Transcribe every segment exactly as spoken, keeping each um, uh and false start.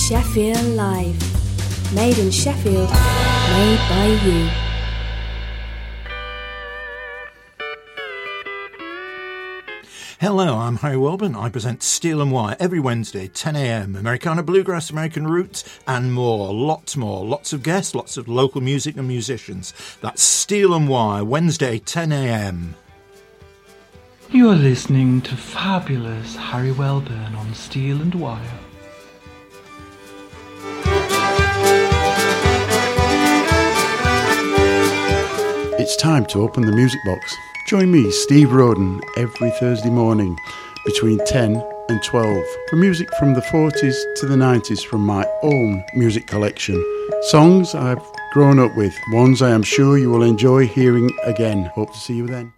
Sheffield Live. Made in Sheffield, made by you. Hello, I'm Harry Welburn. I present Steel and Wire every Wednesday, ten a.m. Americana Bluegrass, American Roots, and more. Lots more. Lots of guests, lots of local music and musicians. That's Steel and Wire, Wednesday, ten a.m. You're listening to fabulous Harry Welburn on Steel and Wire. It's time to open the music box. Join me, Steve Roden, every Thursday morning between ten and twelve for music from the forties to the nineties from my own music collection. Songs I've grown up with, ones I am sure you will enjoy hearing again. Hope to see you then.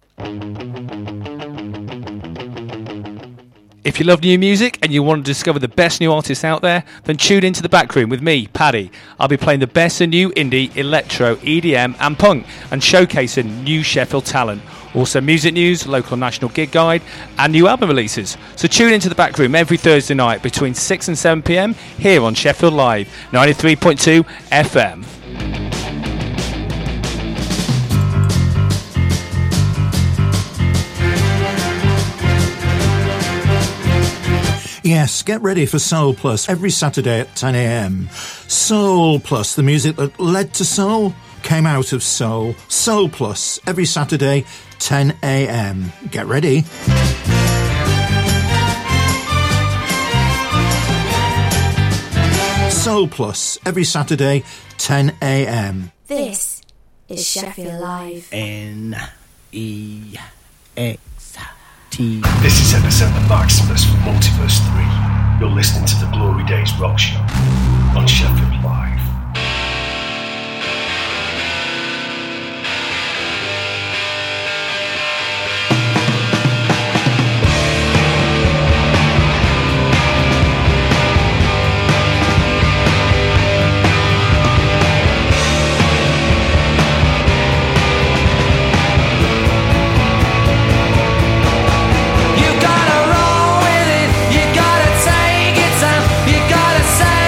If you love new music and you want to discover the best new artists out there, then tune into The Back Room with me, Paddy. I'll be playing the best of new indie, electro, E D M and punk and showcasing new Sheffield talent. Also music news, local national gig guide and new album releases. So tune into The Back Room every Thursday night between six and seven p.m. here on Sheffield Live, ninety-three point two F M. Yes, get ready for Soul Plus every Saturday at ten a.m. Soul Plus, the music that led to soul, came out of soul. Soul Plus every Saturday, ten a.m. Get ready. Soul Plus every Saturday, ten a.m. This is Sheffield Live. N E X T. This is Epicenter Maximus from Multiverse three. You're listening to the Glory Days Rock Show on Sheffield Live. You gotta roll with it, you gotta take it time, you gotta say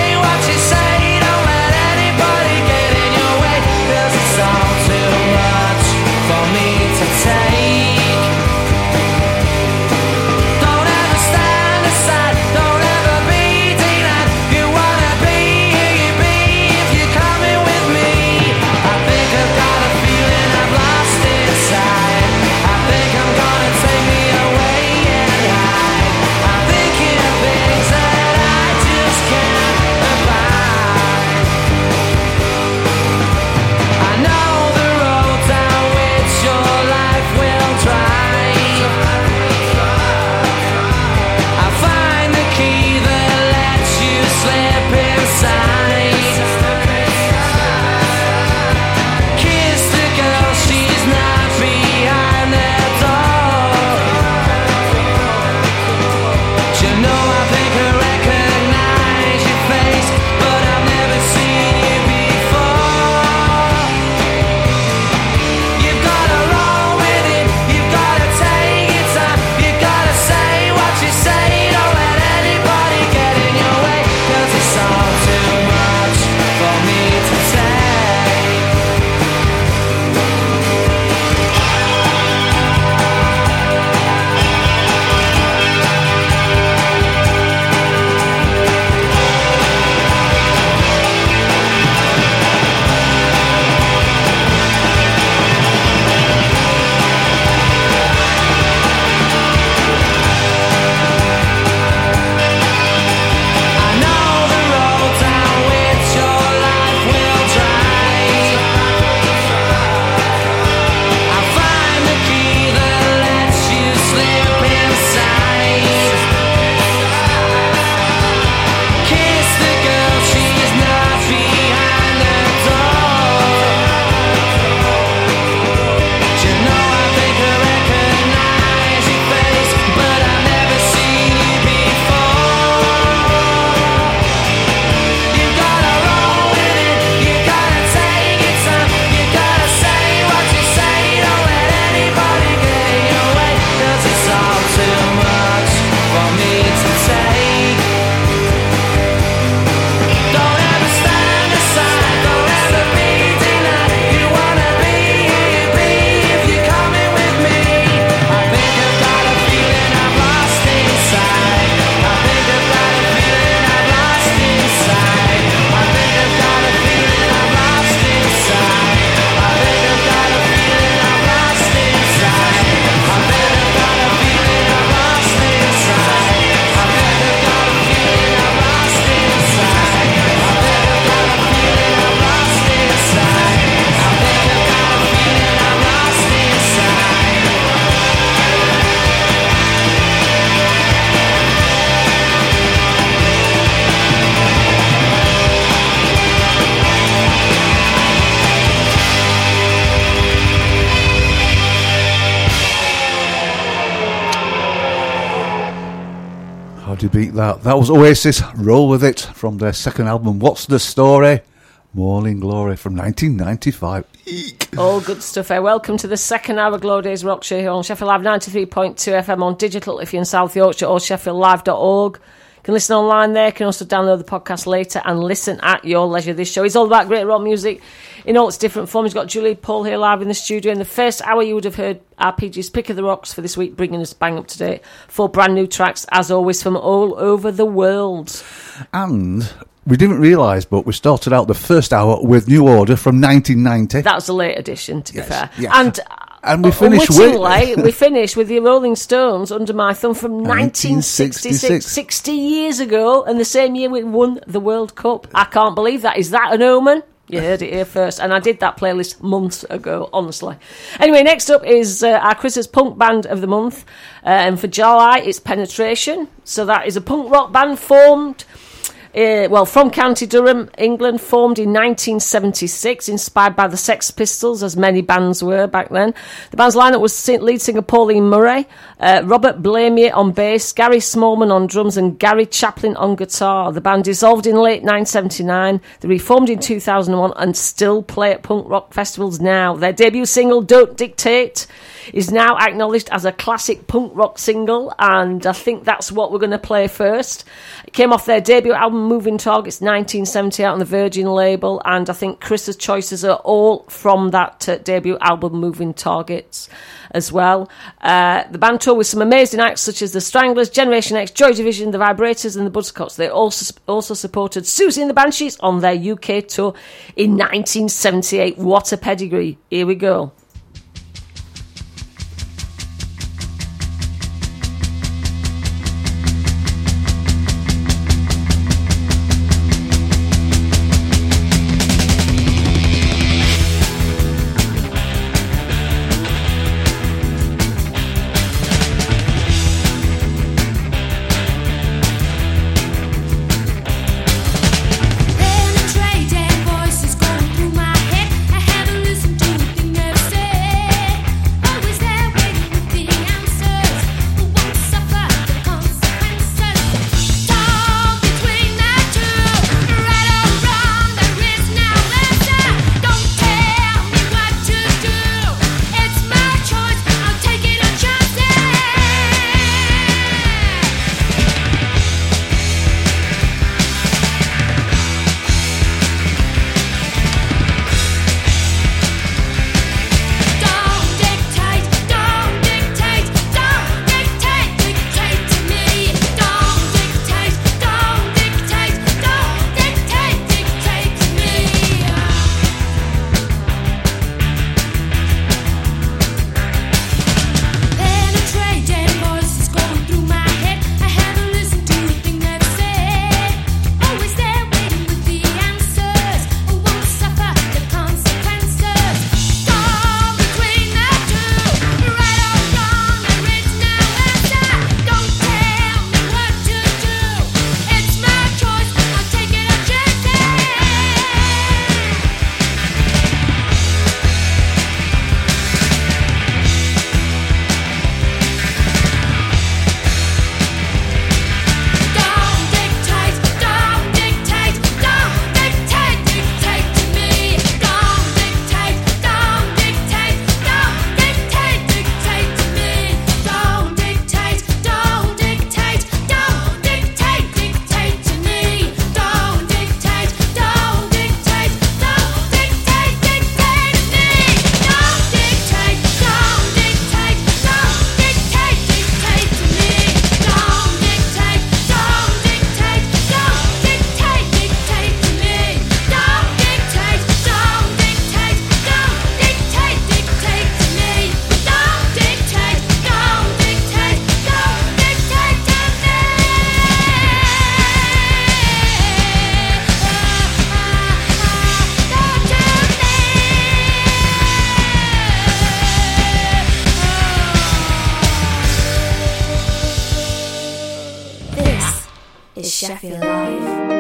Nobody beat that. That was Oasis, Roll With It, from their second album, What's the Story? Morning Glory, from nineteen ninety-five. Eek. All good stuff, eh? Welcome to the second hour Glow Days Rock Show here on Sheffield Live ninety-three point two F M on digital if you're in South Yorkshire, or sheffield live dot org. You can listen online there. You can also download the podcast later and listen at your leisure. This show is all about great rock music in all its different forms. We've got Julie Paul here live in the studio. In the first hour, you would have heard R P G's Pick of the Rocks for this week, bringing us bang up to date. Four brand new tracks, as always, from all over the world. And we didn't realise, but we started out the first hour with New Order from nineteen ninety. That was a late edition, to yes. be fair. Yeah. And... And we finished with we finished with the Rolling Stones, Under My Thumb, from nineteen sixty-six, sixty years ago, and the same year we won the World Cup. I can't believe that. Is that an omen? You heard it here first, and I did that playlist months ago, honestly. Anyway, next up is uh, our Chris's Punk Band of the Month, uh, and for July it's Penetration. So that is a punk rock band formed... Uh, well, from County Durham, England, formed in nineteen seventy-six, inspired by the Sex Pistols, as many bands were back then. The band's lineup was lead singer Pauline Murray, uh, Robert Blamier on bass, Gary Smallman on drums, and Gary Chaplin on guitar. The band dissolved in late nineteen seventy-nine. They reformed in two thousand one and still play at punk rock festivals now. Their debut single, Don't Dictate, is now acknowledged as a classic punk rock single, and I think that's what we're going to play first. It came off their debut album, Moving Targets, nineteen seventy, out on the Virgin label, and I think Chris's choices are all from that uh, debut album, Moving Targets, as well. Uh, the band toured with some amazing acts such as the Stranglers, Generation X, Joy Division, the Vibrators, and the Buzzcocks. They also also supported Susie and the Banshees on their U K tour in nineteen seventy-eight. What a pedigree. Here we go. Sheffield Live.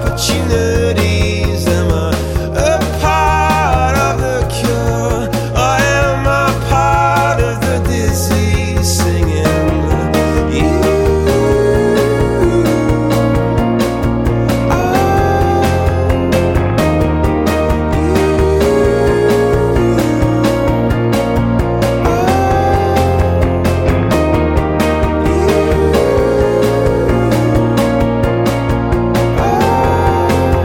opportunities. Am I a part of the cure, or am I part of the disease? Singing you. Oh,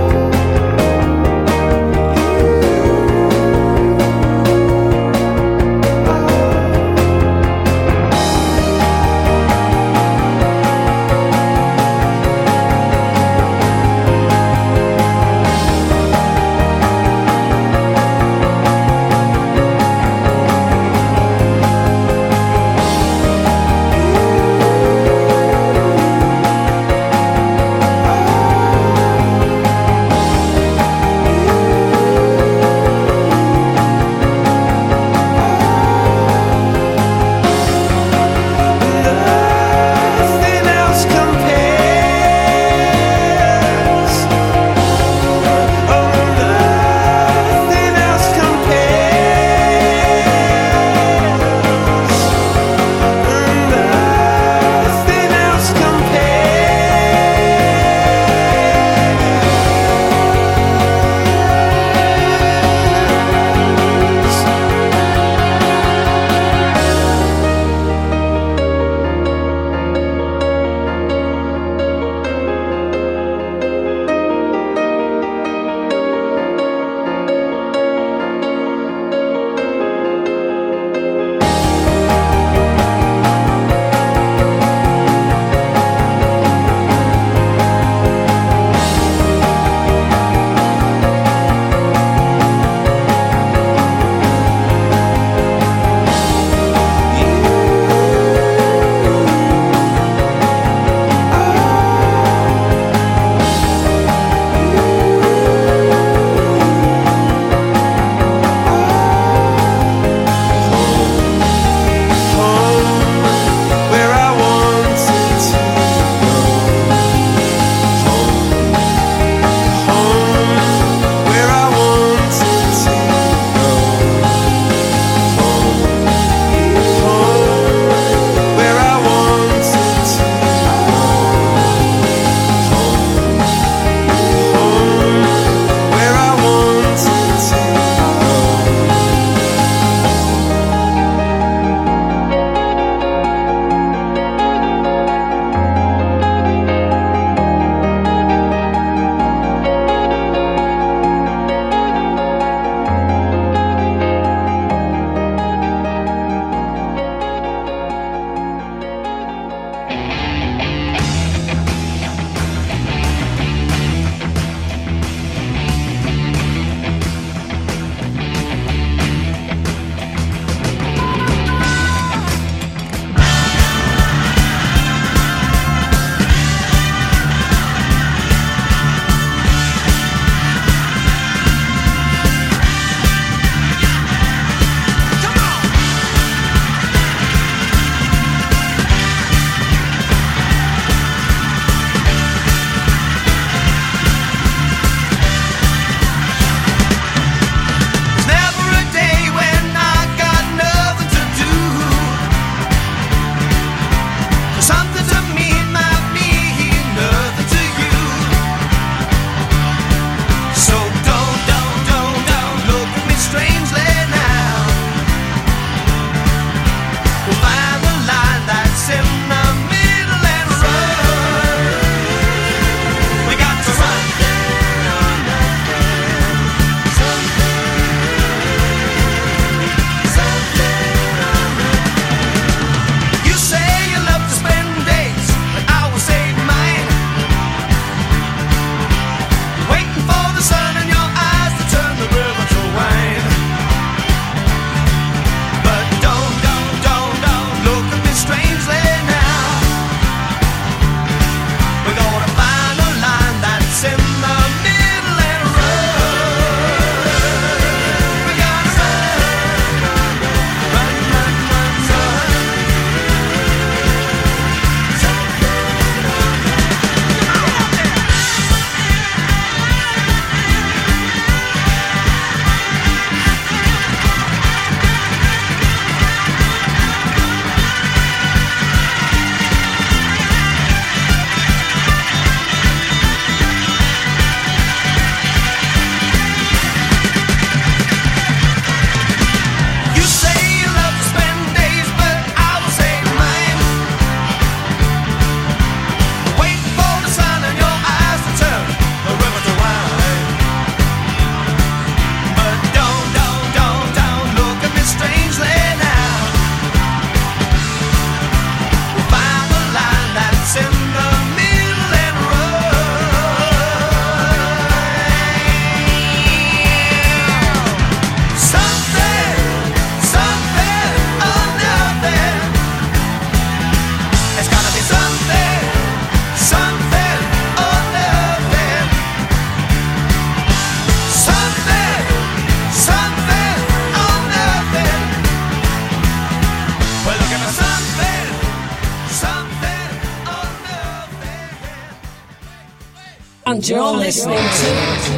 And you're listening to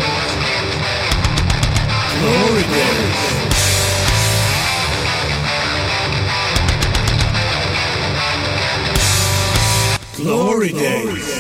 Glory Days. Glory Days.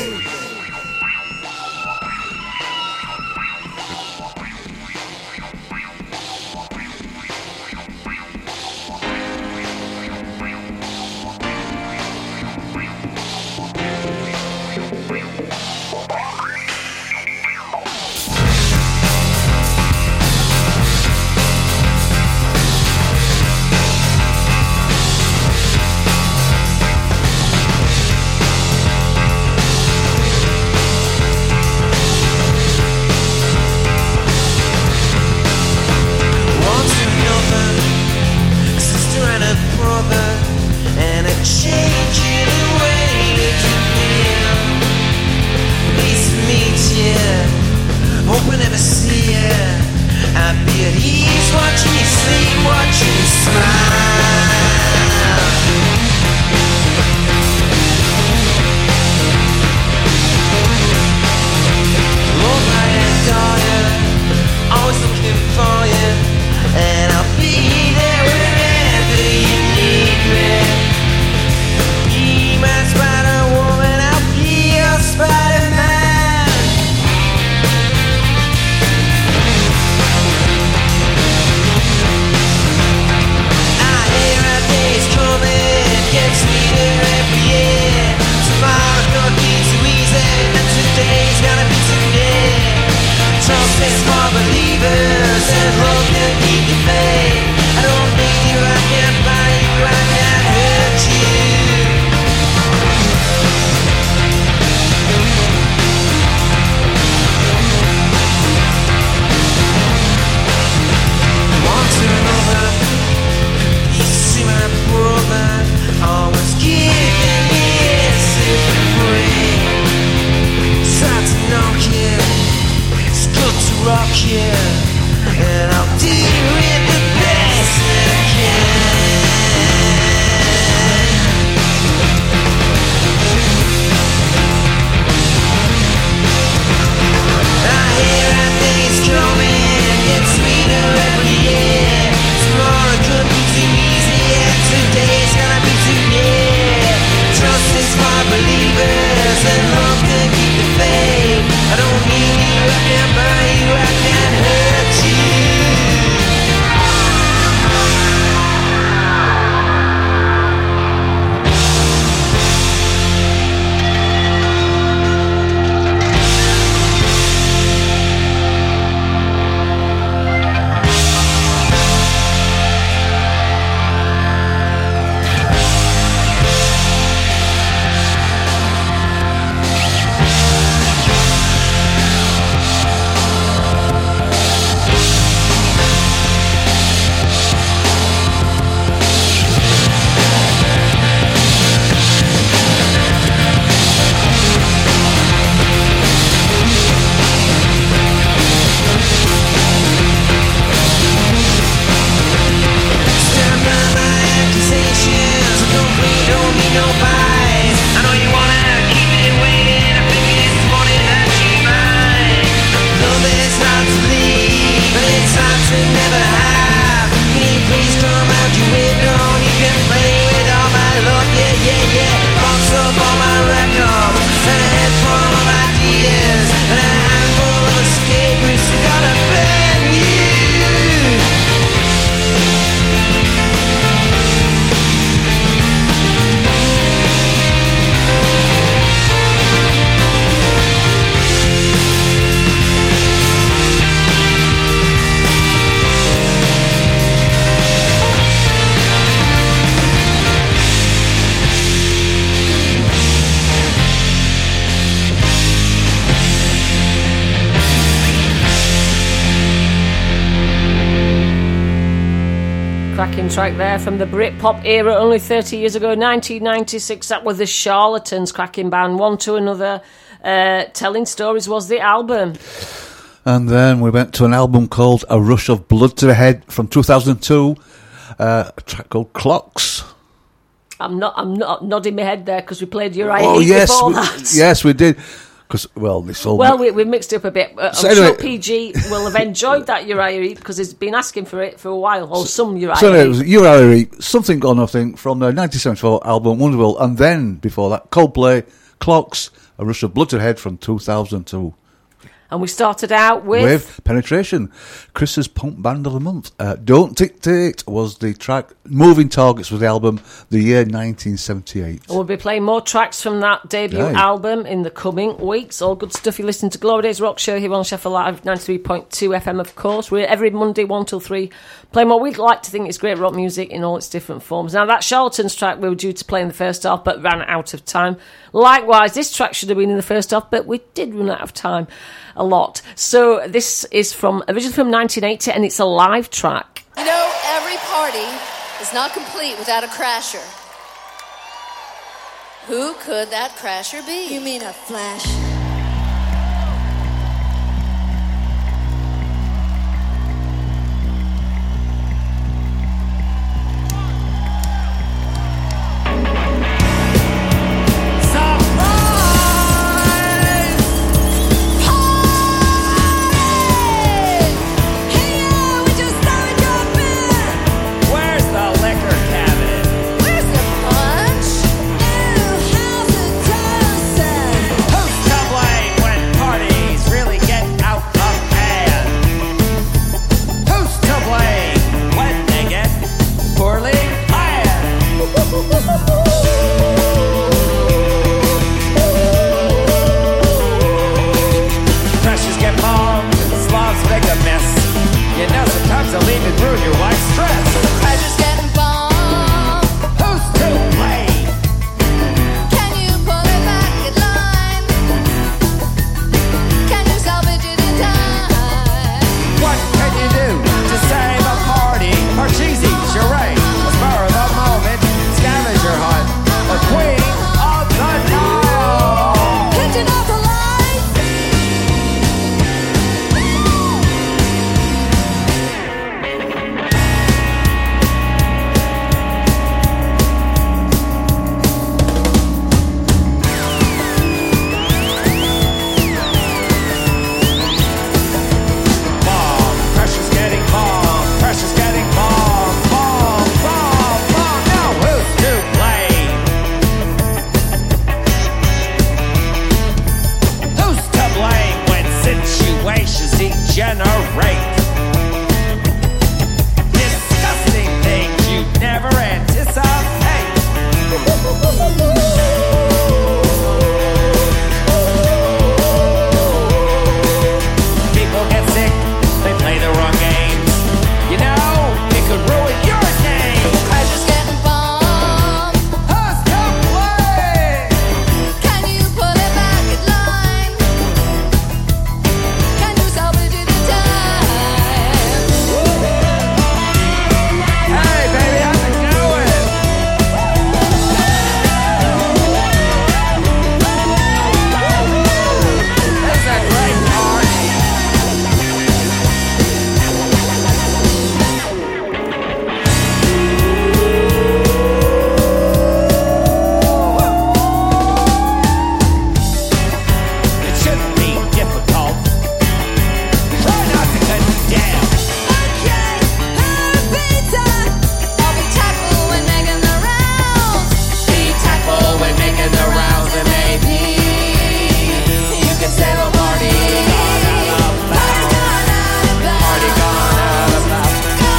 Cracking track there from the Britpop era only thirty years ago, nineteen ninety-six. That was the Charlatans, cracking band. One to Another, uh, Telling Stories was the album. And then we went to an album called A Rush of Blood to the Head from two thousand two, uh, a track called Clocks. I'm not I'm not nodding my head there because we played Uriah Oh, Heep yes, before we, that. yes, we did. Because, well, this all... Well, we, we mixed it up a bit. Uh, So I'm anyway- sure P G will have enjoyed that Uriah Heep because he's been asking for it for a while, or some Uriah So anyway, it Heep. was Uriah Heep, Something or Nothing, from their nineteen seventy-four album Wonderwall, and then, before that, Coldplay, Clocks, A Rush of Blood to the Head from two thousand two. And we started out with... With Penetration, Chris's Punk Band of the Month. Uh, Don't Dictate was the track. Moving Targets was the album, the year nineteen seventy-eight. And we'll be playing more tracks from that debut Aye. album in the coming weeks. All good stuff. You listen to Glory Days Rock Show here on Sheffield Live, ninety-three point two F M, of course. We're every Monday, one till three, playing what we'd like to think is great rock music in all its different forms. Now, that Charlatans track we were due to play in the first half, but ran out of time. Likewise, this track should have been in the first half, but we did run out of time a lot. So this is from originally from nineteen eighty, and it's a live track. You know, every party is not complete without a crasher. Who could that crasher be? You mean a flash? Where's the liquor cabinet? Where's the punch? Who's to blame when parties really get out of hand? Who's to blame when they get poorly planned? Pressures get bombed, slobs make a mess. You know sometimes they'll even ruin your wife's dress. Crasher's getting bombed. Who's to blame? Can you pull it back in line? Can you salvage it in time? What can you do to save a party? Or cheesy charade, a spur of the moment scavenger hunt, a queen of the night. Pigeon of the light. Bomb, pressure's getting bomb, pressure's getting bomb, bomb, bomb, bomb. Now who's to blame? Who's to blame when situations degenerate? Disgusting things you never anticipate. People get sick, they play the wrong games. You know, it could ruin your name. Crasher's getting bombed. Who's to blame? Can you pull it back in line? Can you salvage it in time? Hey, baby, how's it going? It's a great party. It shouldn't be difficult. Try not to condemn. I'll be tactful when making the rounds. Be tactful when making the rounds, and maybe you can save a party gone out of bounds. Party gone out of bounds.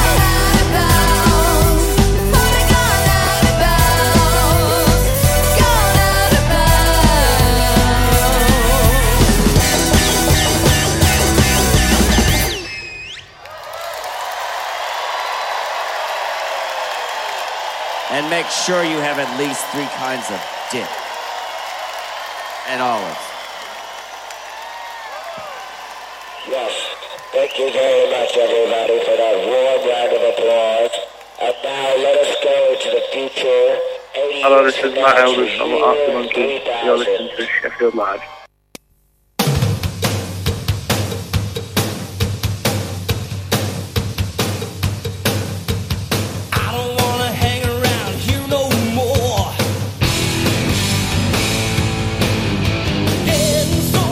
And make sure you have at least three kinds of dip. And olives. Yes, thank you very much, everybody, for that warm round of applause. And now let us go to the future. Hello, this is Matt Elders from After Monkey. You're listening to Sheffield Live. I don't wanna hang around here no more. Getting so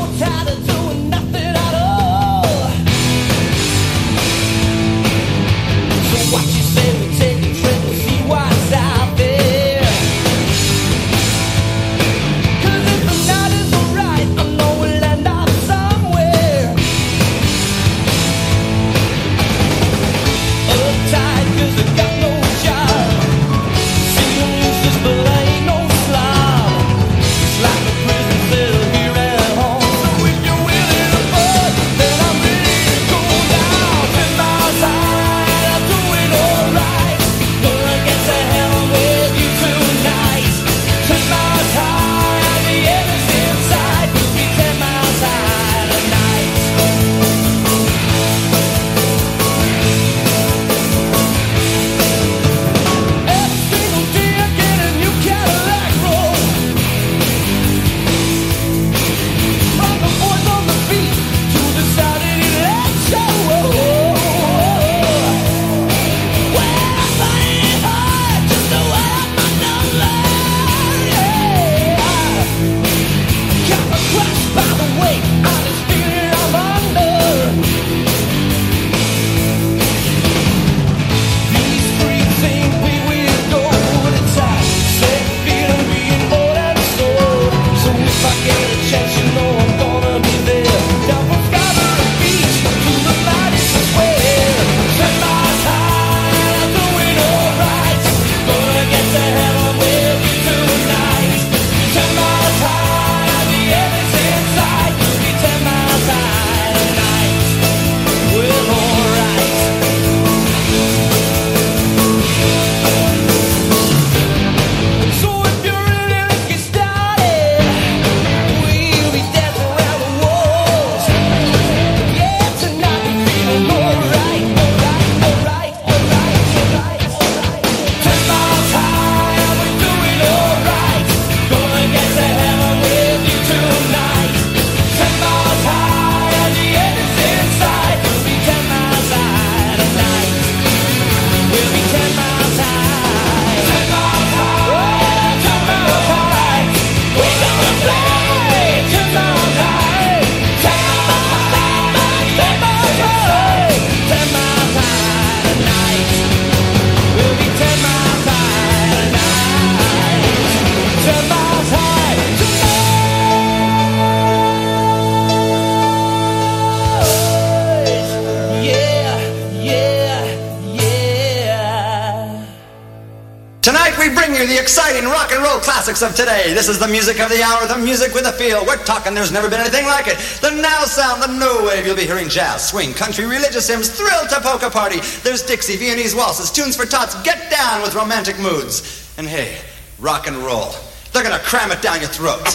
we bring you the exciting rock and roll classics of today. This is the music of the hour, the music with a feel. We're talking there's never been anything like it. The now sound, the no wave. You'll be hearing jazz, swing, country, religious hymns, thrill to polka party. There's Dixie, Viennese waltzes, tunes for tots. Get down with romantic moods. And hey, rock and roll. They're gonna cram it down your throats.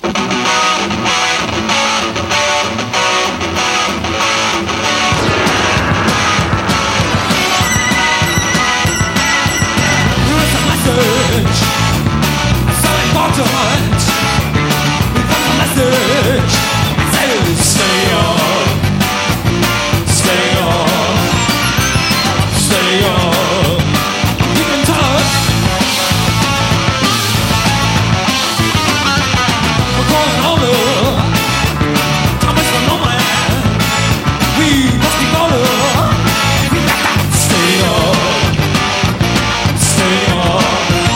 Message, so important. We've got a message. It says, stay on, stay on, stay on. Keep in touch. We're going over. Time is for no man. We must be gone. We got that. Stay on, stay on.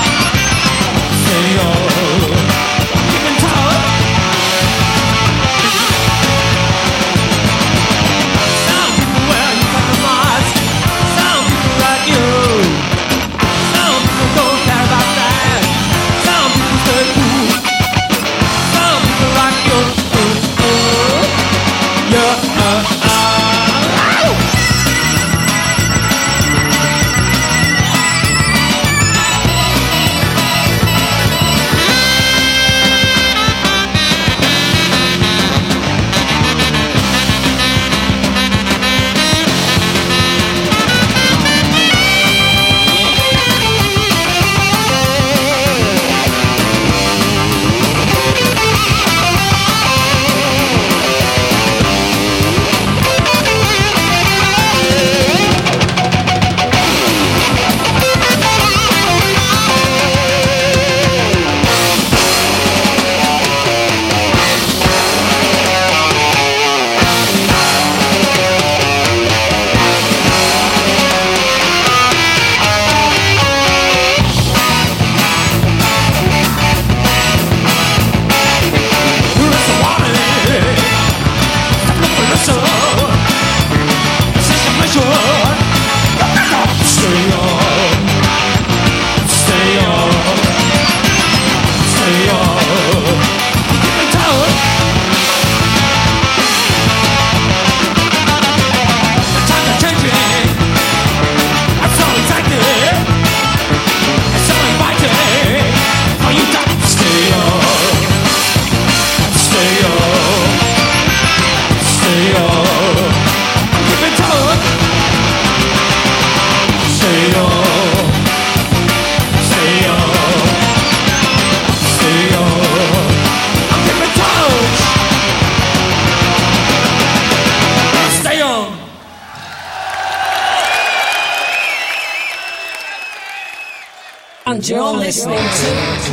And you're listening to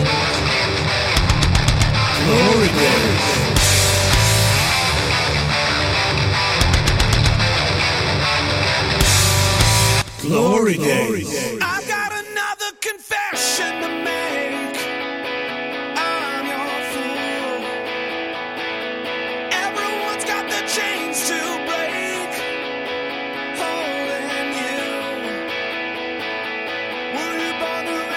Glory Days. Glory Days. I've got another confession to make. I'm your fool. Everyone's got the chains to break. Holding you. Were you born to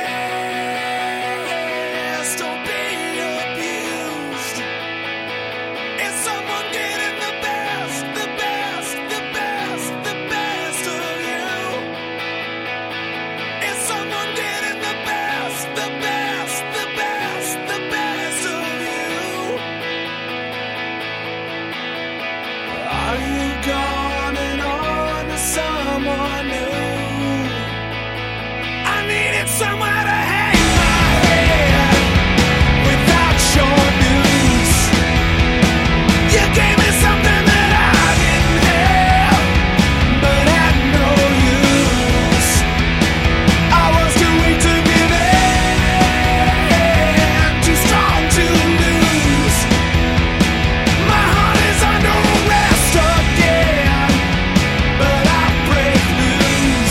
resist or be abused? Is someone getting the best, the best, the best, the best of you? Is someone getting the best, the best, the best, the best of you? Are you gone and on to someone new? I needed somewhere to hang my head without your news. You gave me something that I didn't have, but had no use. I was too weak to give in, too strong to lose. My heart is under arrest again, but I break loose.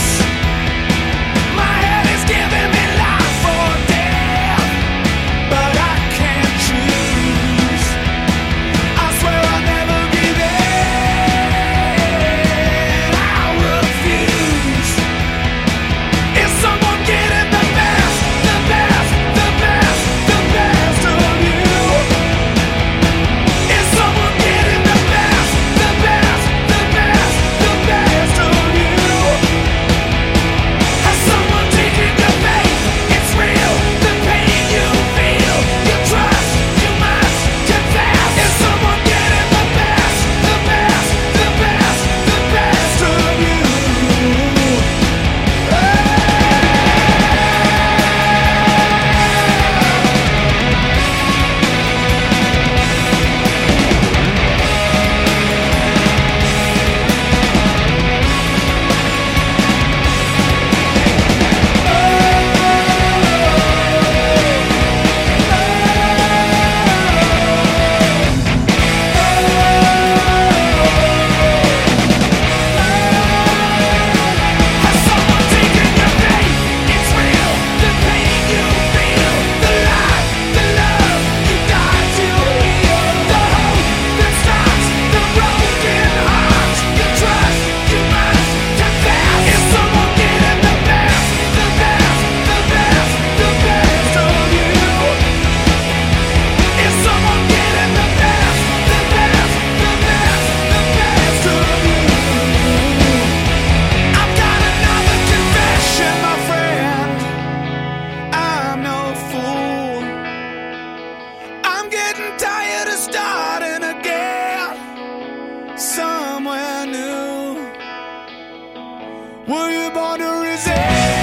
Were you born to resist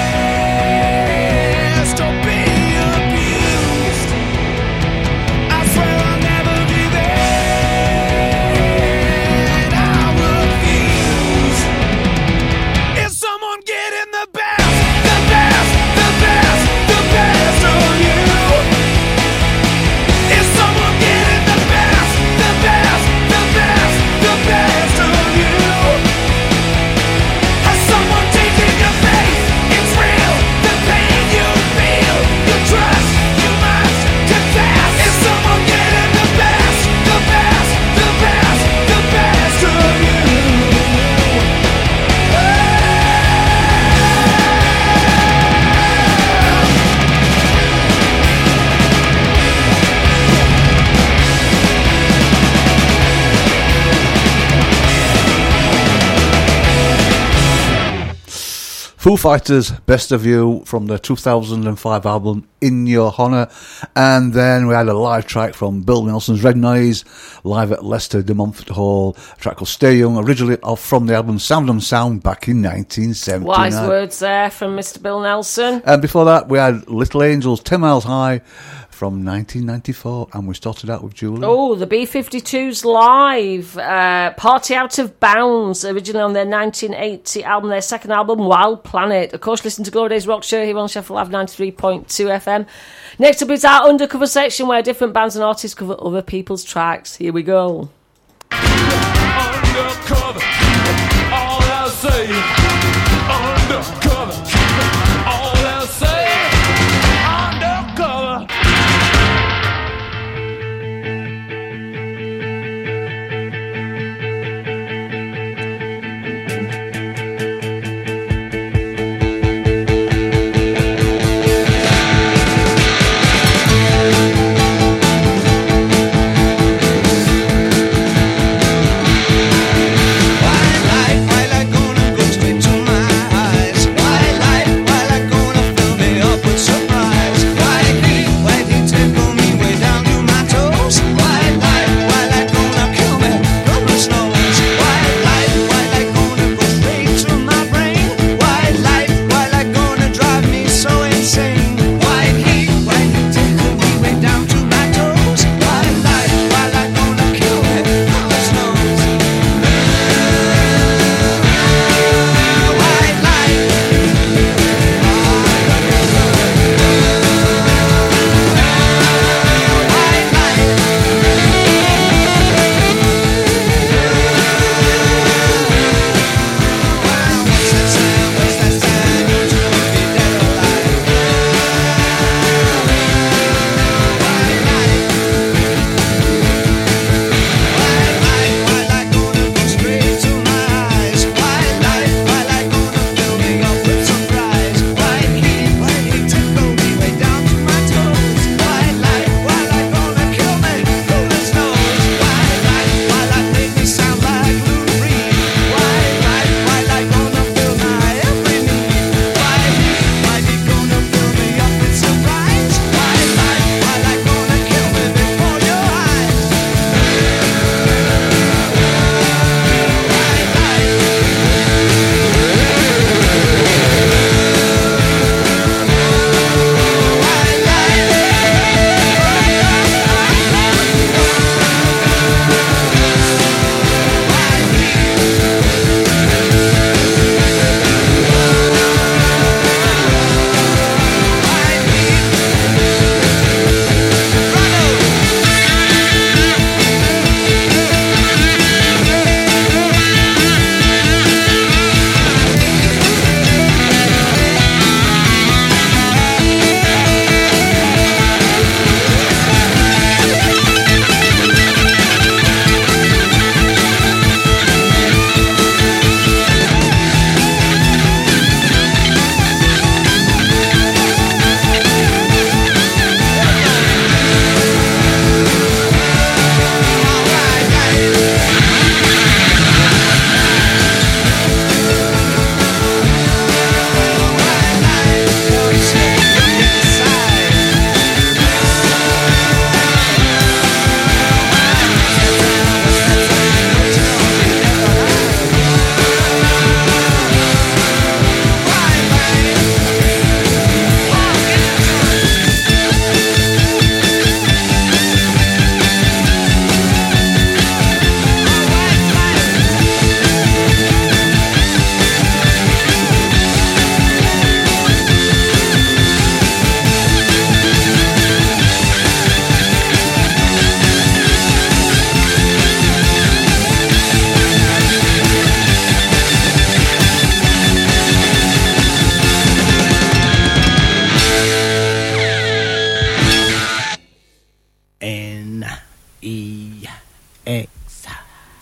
or be abused? I swear I'll never give in. I refuse. Is someone getting the best, the best, the best, the best of you? Is someone getting the best, the best, the best, the best of you? Has someone taken your faith? It's real. The pain you feel, you trust, you must confess. Is someone getting the best, the best, the best, the best of you? Foo Fighters, Best of You from the two thousand five album In Your Honour. And then we had a live track from Bill Nelson's Red Noise, live at Leicester de Montfort Hall, a track called Stay Young, originally off from the album Sound on Sound back in nineteen seventy-nine. Wise words there from Mister Bill Nelson. And before that, we had Little Angels, ten miles High from nineteen ninety-four. And we started out with Julie. Oh, the B fifty-twos live. Uh, Party Out of Bounds, originally on their nineteen eighty album, their second album, Wild Planet. Of course, listen to Glory Days Rock Show here on Sheffield Live ninety-three point two F M. Next up is our Undercover section, where different bands and artists cover other people's tracks. Here we go. Undercover, all I'll say. Undercover, all I'll say. Undercover. Why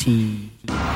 T.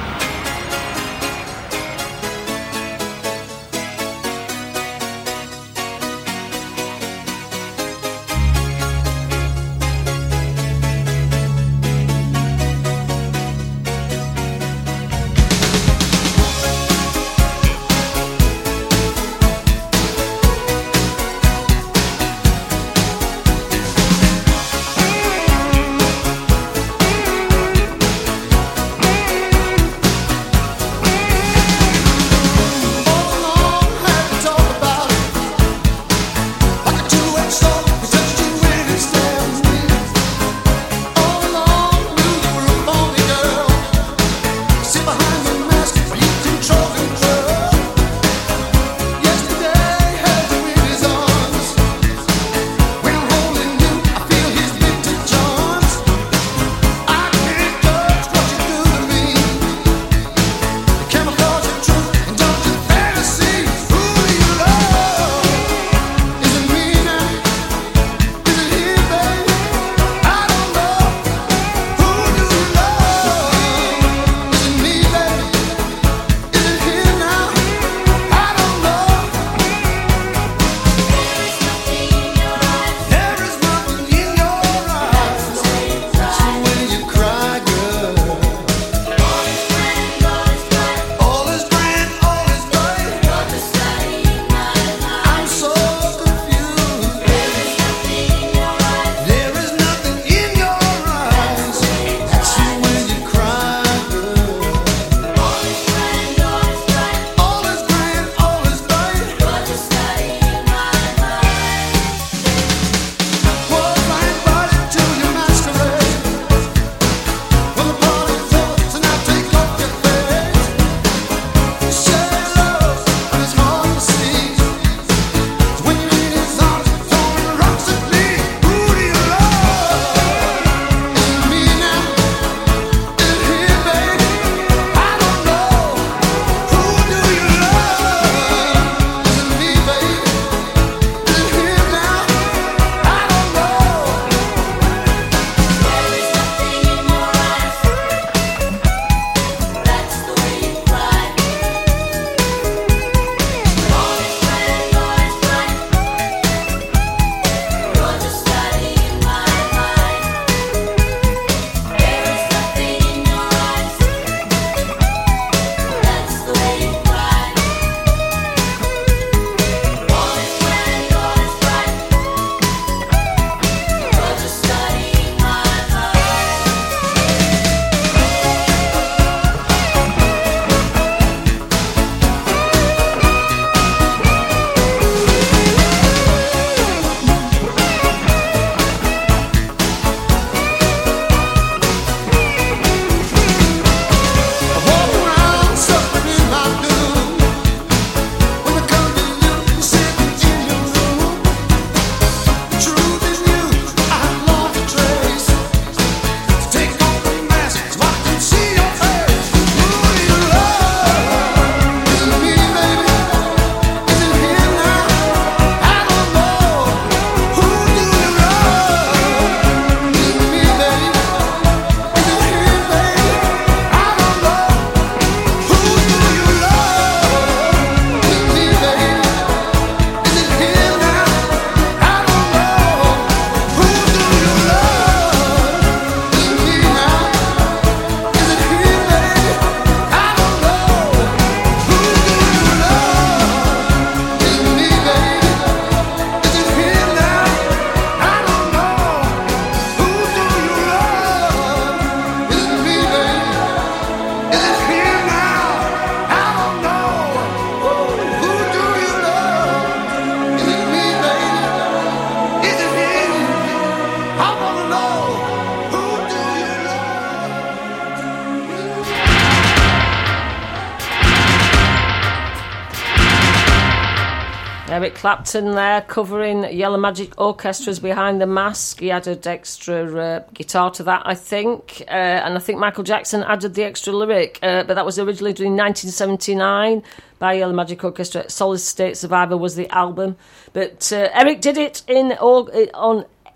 Eric Clapton there covering Yellow Magic Orchestra's Behind the Mask. He added extra uh, guitar to that, I think, uh, and I think Michael Jackson added the extra lyric, uh, but that was originally done in nineteen seventy-nine by Yellow Magic Orchestra. Solid State Survivor was the album, but uh, Eric did it in on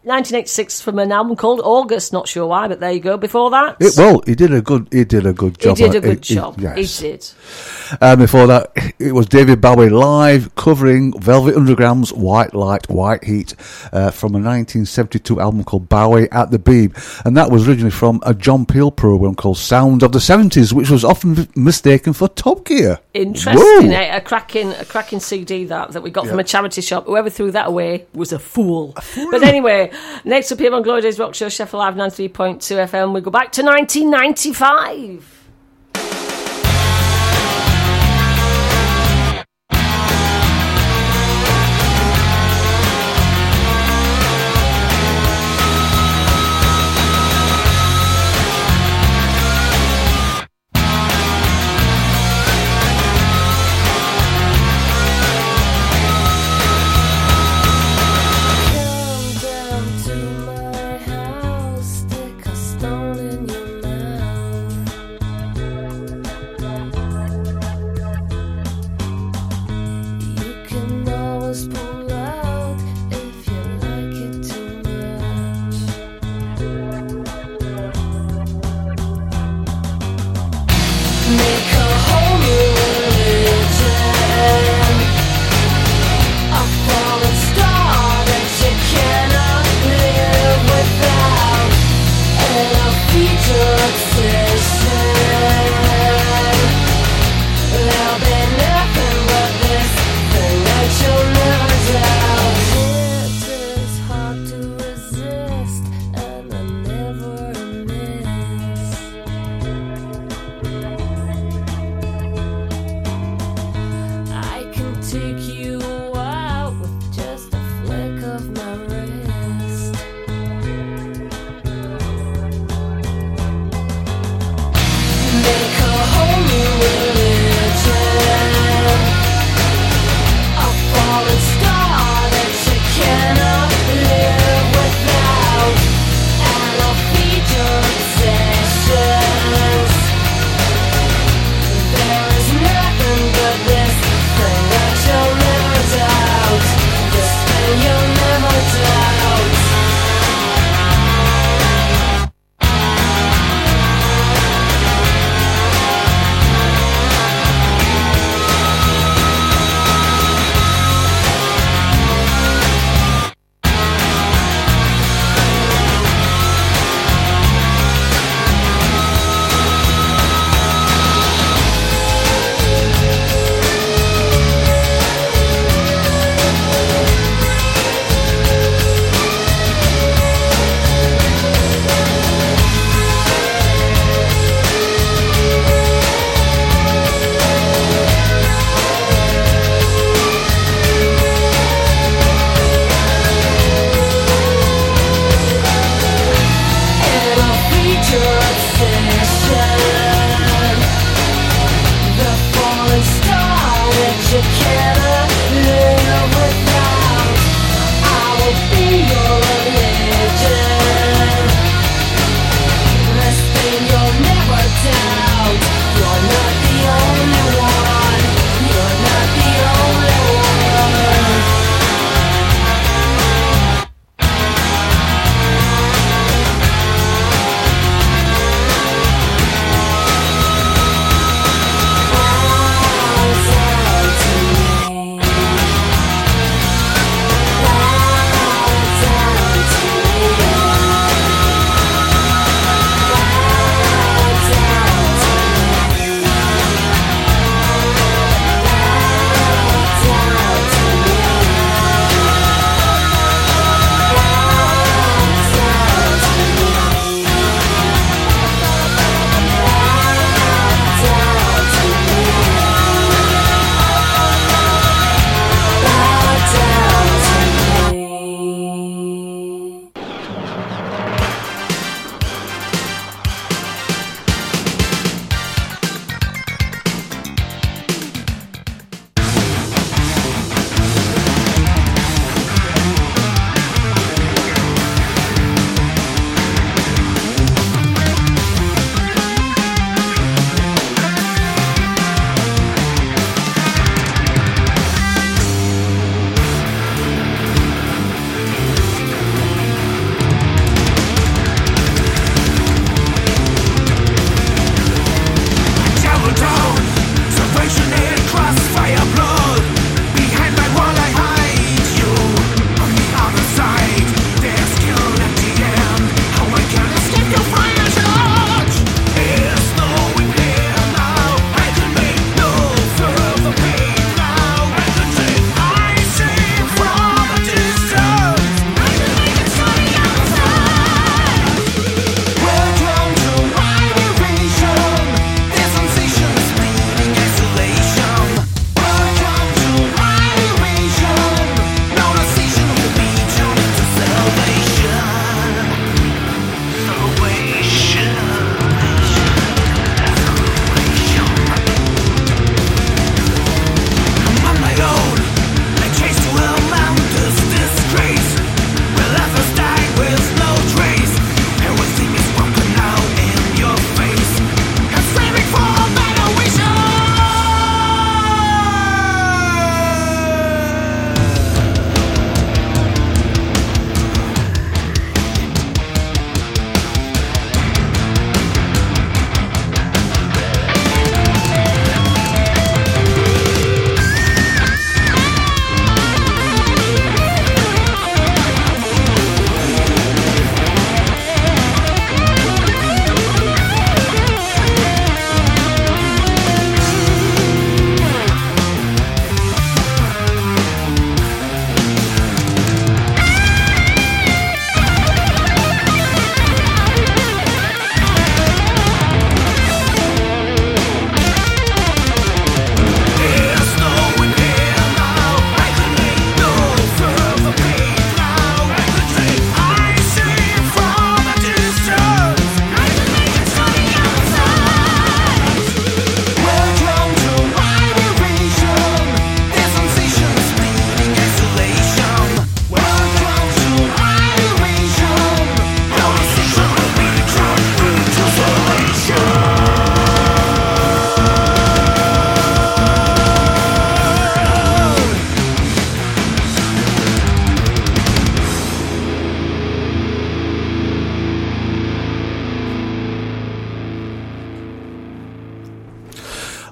nineteen eighty-six from an album called August. Not sure why, but there you go. Before that, It, well, he did a good. He did a good job. he did a uh, good he- he- job. yes. He did. And before that, it was David Bowie live covering Velvet Underground's White Light, White Heat uh, from a nineteen seventy-two album called Bowie at the Beeb. And that was originally from a John Peel program called Sound of the seventies, which was often mistaken for Top Gear. Interesting, Whoa. eh? A cracking, a cracking C D that that we got Yeah. from a charity shop. Whoever threw that away was a fool. But anyway, next up here on Glory Days Rock Show, Sheffield Live ninety-three point two F M, we go back to nineteen ninety-five. Stick a stone in your mouth.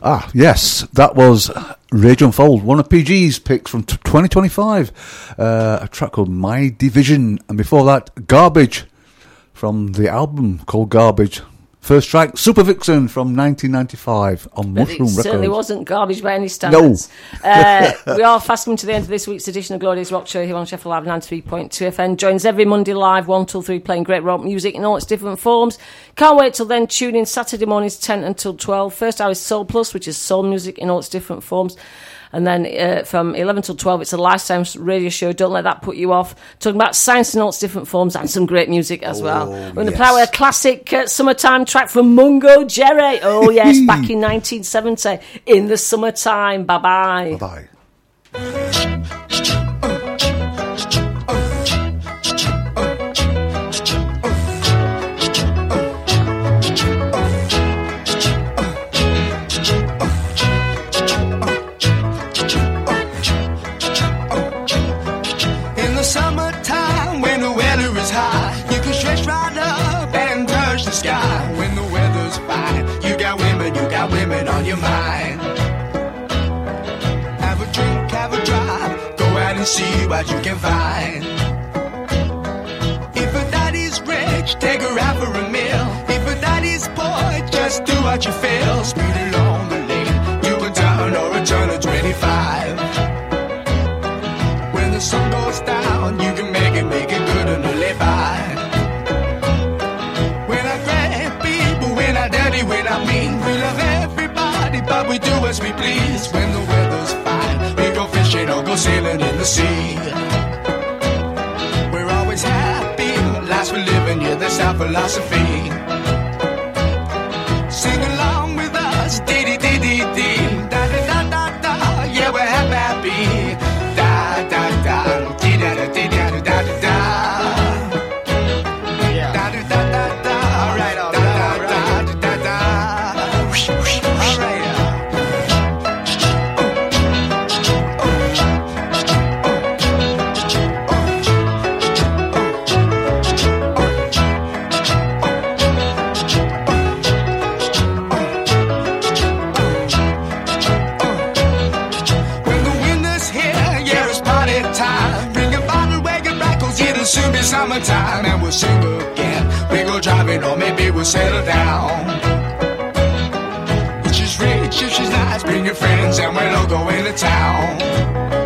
Ah, yes, that was Rage Unfold, one of P G's picks from t- twenty twenty-five. Uh, a track called My Division. And before that, Garbage from the album called Garbage. First track, Super Vixen from nineteen ninety-five on But Mushroom it certainly Records. wasn't garbage by any standards. No. uh, we are fast coming to the end of this week's edition of Glorious Rock Show here on Sheffield Live ninety-three point two F M. Joins every Monday live, one till three, playing great rock music in all its different forms. Can't wait till then. Tune in Saturday mornings ten until twelve. First hour is Soul Plus, which is soul music in all its different forms. And then uh, from eleven till twelve, it's a lifetime radio show. Don't let that put you off. Talking about science in all its different forms and some great music as well. Oh, We're going to yes. play a classic uh, summertime track from Mungo Jerry. Oh, yes, back in nineteen seventy. In the summertime. Bye-bye. Bye-bye. In the summertime, when the weather is high, you can stretch right up and touch the sky. When the weather's fine, you got women, you got women on your mind. Have a drink, have a drive, go out and see what you can find. If a daddy's rich, take her out for a meal. If a daddy's poor, just do what you feel. Speed along the lane, you can turn or a turn of twenty-five. When the sun goes down, you can make it, make it good and live by. When I grab people, when I dirty, when I mean, we love everybody, but we do as we please. When the weather's fine, we go fishing or go sailing in the sea. We're always happy, lives we're living, yeah, that's our philosophy. Sing along with us, dee dee dee dee dee, da da da da da, yeah, we're happy, happy. Da da da, dee da da dee da da da da da. Da da da da da, alright, da da da da da da. Whoosh, whoosh, whoosh. Alright. When the winter's here, yeah, it's party time. Bring a bottle, wagon back, cause it'll soon be summertime. And we'll sing again. We go driving, or maybe we'll settle down. If she's rich, if she's nice, bring your friends, and we'll all go into town.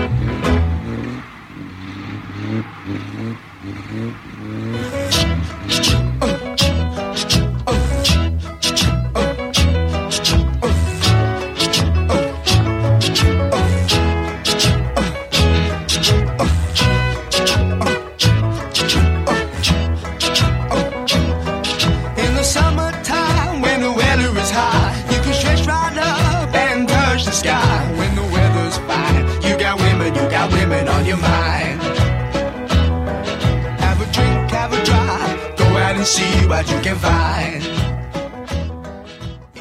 In the summertime, when the weather is high, you can stretch right up and touch the sky. When the weather's fine, you got women, you got women on your mind. Have a drink, have a drive, go out and see what you can find.